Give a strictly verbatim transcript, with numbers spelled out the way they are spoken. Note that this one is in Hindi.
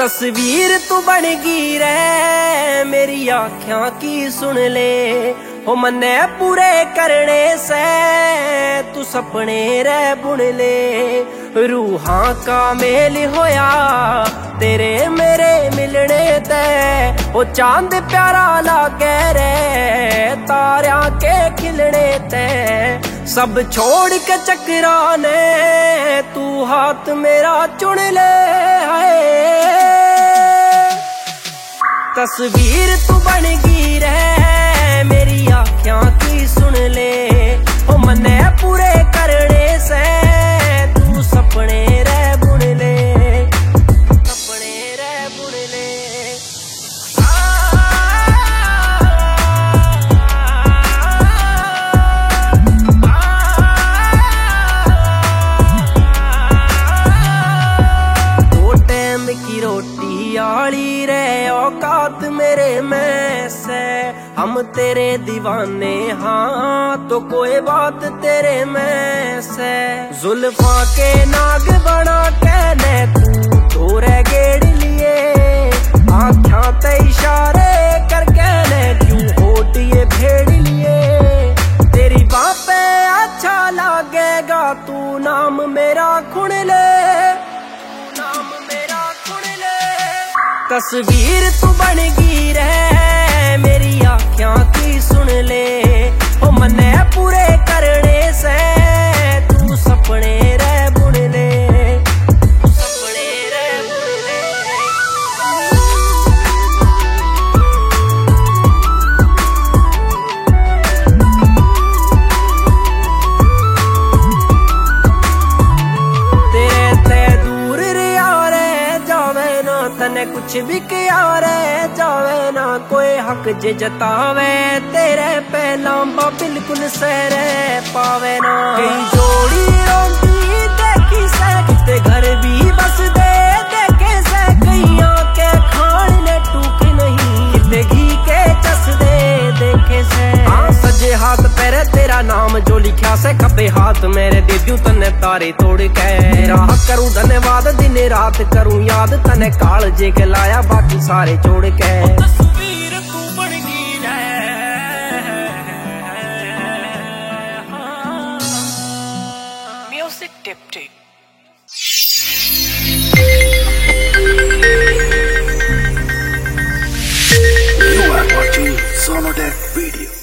तस्वीर तू बन गई रे मेरी आँखियां की सुन ले, हो मन्ने पूरे करने से तू सपने रे बुन ले। रूहां का मेल होया तेरे मेरे मिलने ते, ओ चांद प्यारा लागे रे तारियां के खिलने ते। सब छोड़ के चकराने तू हाथ मेरा चुन ले, तस्वीर तू बन गई रे मेरी आँखियां की सुन ले, ओ मन्ने पूरे करने से तू सपने रे बुन ले, सपने रे बुन ले। दो टाइम की रोटी आली रे औकात मेरे में से, हम तेरे दीवाने हाँ तो कोई बात तेरे में से। जुल्फा के नाग बना के ने तू थोड़े गेड़ लिए, आँखों ते इशारे करके ने क्यों होठ ये भेड़ लिए। तेरी बापे अच्छा लागेगा तू नाम मेरा खुन ले, नाम मेरा खुन ले। तस्वीर तू बन गई रे मेरी आँखियां की सुन ले, ओ मन्ने पूरे करने से तू सपने रे बुन ले, सपने रे बुन ले। तेरे ते दूर रिया रे जावे ना तने कुछ भी किया रे जावे ना, कोई हक जे जतावे तेरे पहला बिल्कुल सरे पावे ना। कई जोड़ी रोटी देखी से किते घर भी बस दे देखे से, कईया के खान ने टूक नहीं किते घी के चस दे देखे से। हाँ सजे हाथ पैरे तेरा नाम जो लिखा से, खबे हाथ मेरे दे दूं तने तारे तोड़ के। तेरा करूं धन्यवाद दिन रात करूं याद, तने काल जे के लाया बाकी सारे छोड़ के। तस्वीर तू बन गई रे music tip You are watching Sonodec video.